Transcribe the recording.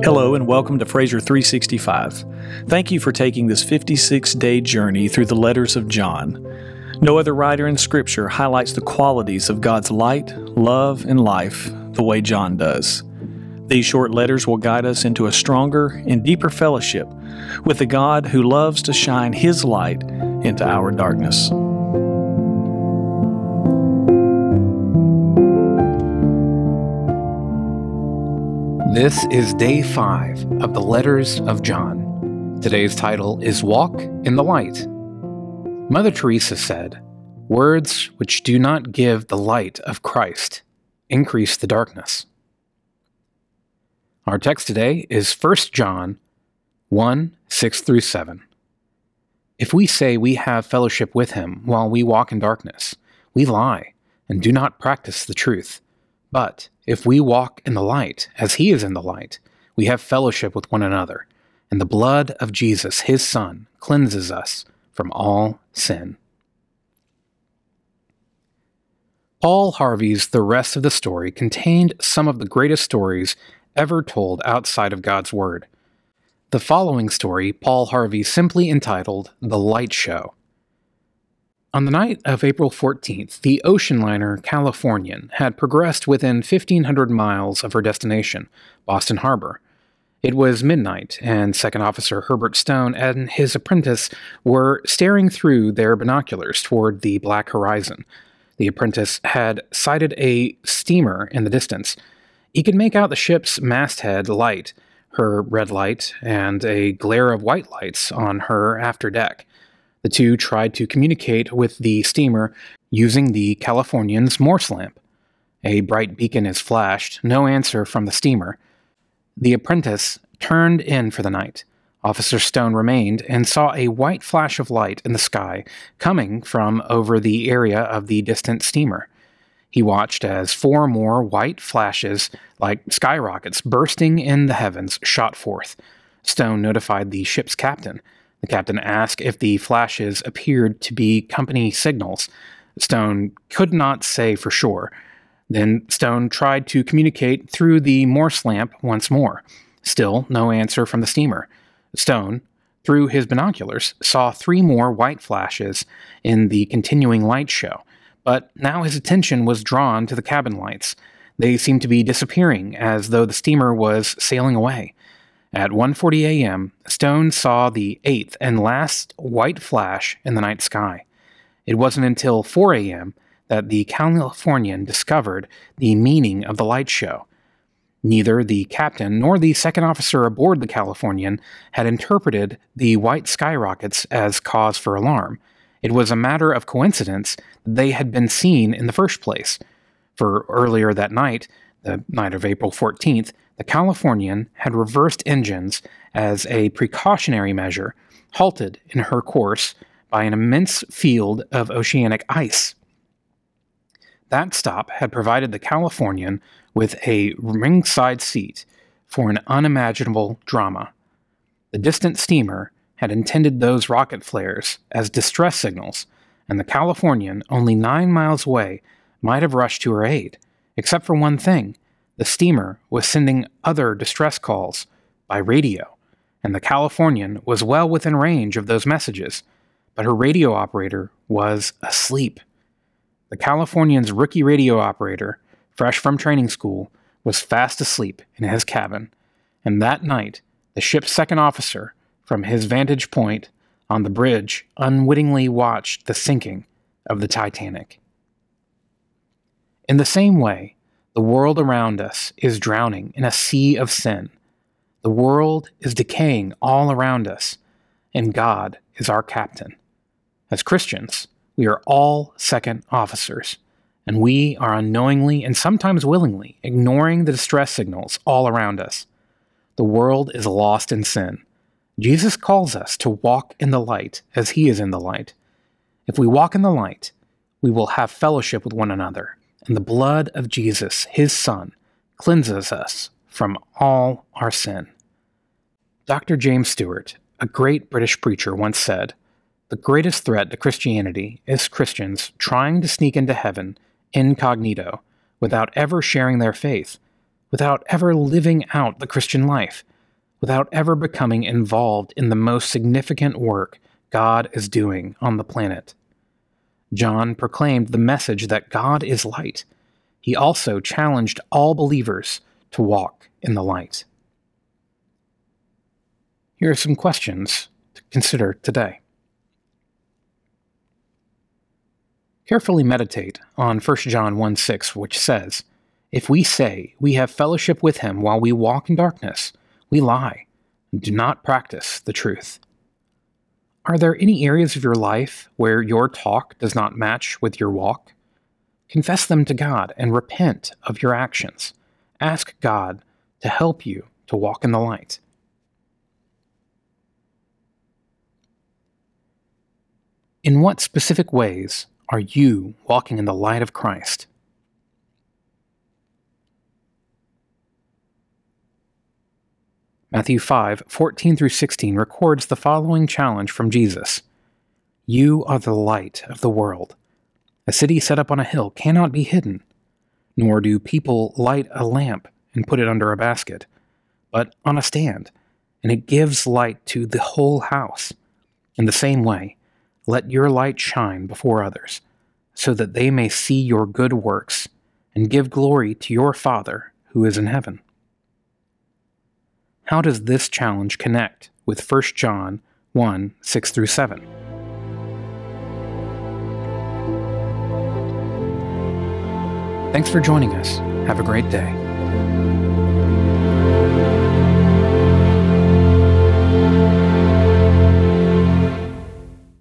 Hello and welcome to Fraser 365. Thank you for taking this 56-day journey through the letters of John. No other writer in Scripture highlights the qualities of God's light, love, and life the way John does. These short letters will guide us into a stronger and deeper fellowship with the God who loves to shine His light into our darkness. This is day 5 of the letters of John. Today's title is Walk in the Light. Mother Teresa said, "Words which do not give the light of Christ increase the darkness." Our text today is 1 John 1, 6-7. If we say we have fellowship with him while we walk in darkness, we lie and do not practice the truth. But if we walk in the light, as he is in the light, we have fellowship with one another, and the blood of Jesus, his Son, cleanses us from all sin. Paul Harvey's The Rest of the Story contained some of the greatest stories ever told outside of God's Word. The following story Paul Harvey simply entitled The Light Show. On the night of April 14th, the ocean liner Californian had progressed within 1,500 miles of her destination, Boston Harbor. It was midnight, and Second Officer Herbert Stone and his apprentice were staring through their binoculars toward the black horizon. The apprentice had sighted a steamer in the distance. He could make out the ship's masthead light, her red light, and a glare of white lights on her afterdeck. The two tried to communicate with the steamer using the Californian's Morse lamp. A bright beacon is flashed, no answer from the steamer. The apprentice turned in for the night. Officer Stone remained and saw a white flash of light in the sky coming from over the area of the distant steamer. He watched as 4 more white flashes, like skyrockets bursting in the heavens, shot forth. Stone notified the ship's captain. The captain asked if the flashes appeared to be company signals. Stone could not say for sure. Then Stone tried to communicate through the Morse lamp once more. Still no answer from the steamer. Stone, through his binoculars, saw 3 more white flashes in the continuing light show, but now his attention was drawn to the cabin lights. They seemed to be disappearing, as though the steamer was sailing away. At 1:40 a.m., Stone saw the 8th and last white flash in the night sky. It wasn't until 4 a.m. that the Californian discovered the meaning of the light show. Neither the captain nor the second officer aboard the Californian had interpreted the white skyrockets as cause for alarm. It was a matter of coincidence that they had been seen in the first place. For earlier that night, the night of April 14th, the Californian had reversed engines as a precautionary measure, halted in her course by an immense field of oceanic ice. That stop had provided the Californian with a ringside seat for an unimaginable drama. The distant steamer had intended those rocket flares as distress signals, and the Californian, only 9 miles away, might have rushed to her aid, except for one thing. The steamer was sending other distress calls by radio, and the Californian was well within range of those messages, but her radio operator was asleep. The Californian's rookie radio operator, fresh from training school, was fast asleep in his cabin, and that night the ship's second officer, from his vantage point on the bridge, unwittingly watched the sinking of the Titanic. In the same way, the world around us is drowning in a sea of sin. The world is decaying all around us, and God is our captain. As Christians, we are all second officers, and we are unknowingly and sometimes willingly ignoring the distress signals all around us. The world is lost in sin. Jesus calls us to walk in the light as he is in the light. If we walk in the light, we will have fellowship with one another, and the blood of Jesus, his Son, cleanses us from all our sin. Dr. James Stewart, a great British preacher, once said, "The greatest threat to Christianity is Christians trying to sneak into heaven incognito, without ever sharing their faith, without ever living out the Christian life, without ever becoming involved in the most significant work God is doing on the planet. John proclaimed the message that God is light. He also challenged all believers to walk in the light. Here are some questions to consider today. Carefully meditate on 1 John 1:6, which says, "If we say we have fellowship with him while we walk in darkness, we lie and do not practice the truth." Are there any areas of your life where your talk does not match with your walk? Confess them to God and repent of your actions. Ask God to help you to walk in the light. In what specific ways are you walking in the light of Christ? Matthew 5:14-16 records the following challenge from Jesus. "You are the light of the world. A city set up on a hill cannot be hidden, nor do people light a lamp and put it under a basket, but on a stand, and it gives light to the whole house. In the same way, let your light shine before others, so that they may see your good works and give glory to your Father who is in heaven." How does this challenge connect with 1 John 1:6-7? Thanks for joining us. Have a great day.